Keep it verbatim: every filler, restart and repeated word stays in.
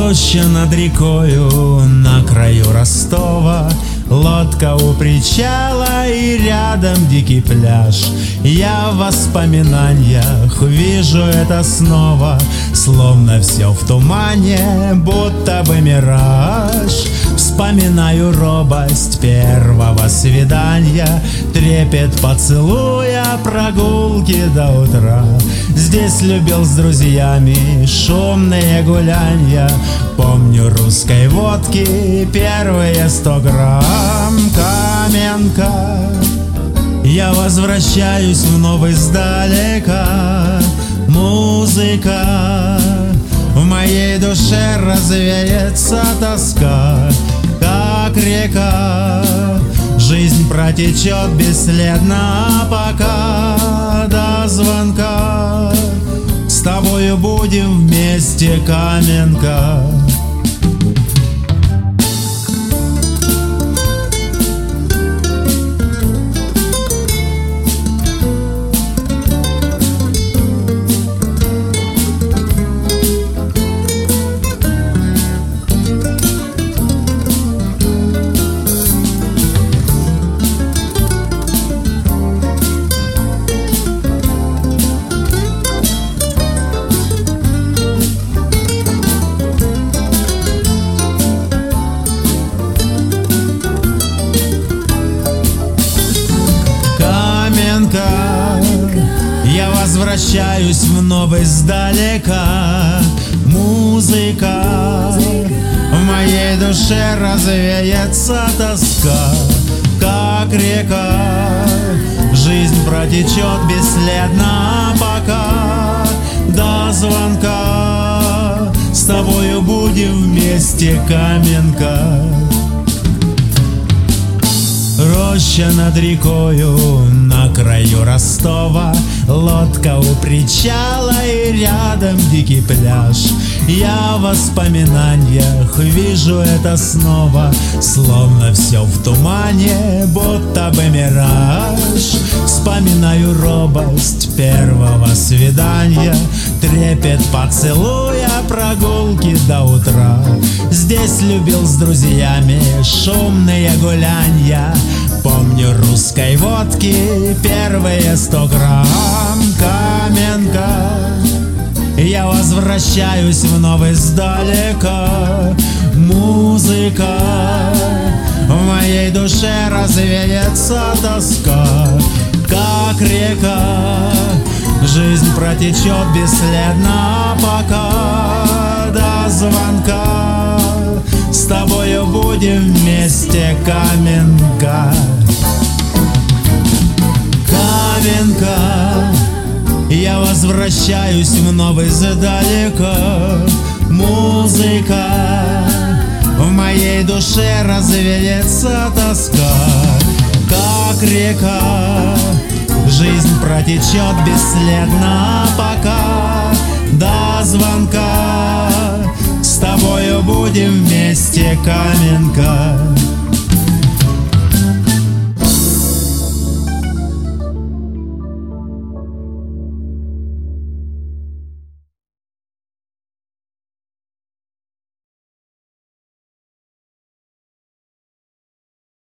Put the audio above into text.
Роща над рекою на краю Ростова, лодка у причала и рядом дикий пляж. Я в воспоминаниях вижу это снова, словно все в тумане, будто бы мираж. Вспоминаю робость первого свидания, трепет поцелуя, прогулки до утра. Здесь любил с друзьями шумные гулянья, помню русской водки первые сто грамм. Каменка, я возвращаюсь вновь издалека. Музыка, в моей душе развеется тоска, как река. Жизнь протечет бесследно, пока до звонка с тобою будем вместе, Каменка. Я возвращаюсь вновь издалека. Музыка, в моей душе развеется тоска, как река. Жизнь протечет бесследно, пока до звонка с тобою будем вместе, Каменка. Роща над рекою на краю Ростова, лодка у причала и рядом дикий пляж. Я в воспоминаниях вижу это снова, словно все в тумане, будто бы мираж. Вспоминаю робость первого свидания, трепет поцелуя, прогулки до утра. Здесь любил с друзьями шумные гулянья, помню русской водки первые сто грамм. Каменка, я возвращаюсь вновь издалека. Музыка, в моей душе развеется тоска, как река. Жизнь протечет бесследно, пока до звонка с тобою будем вместе, Каменка. Каменка, я возвращаюсь вновь издалека. Музыка, в моей душе развеется тоска, как река. Жизнь протечет бесследно, пока до звонка с тобою будем вместе, Каменка.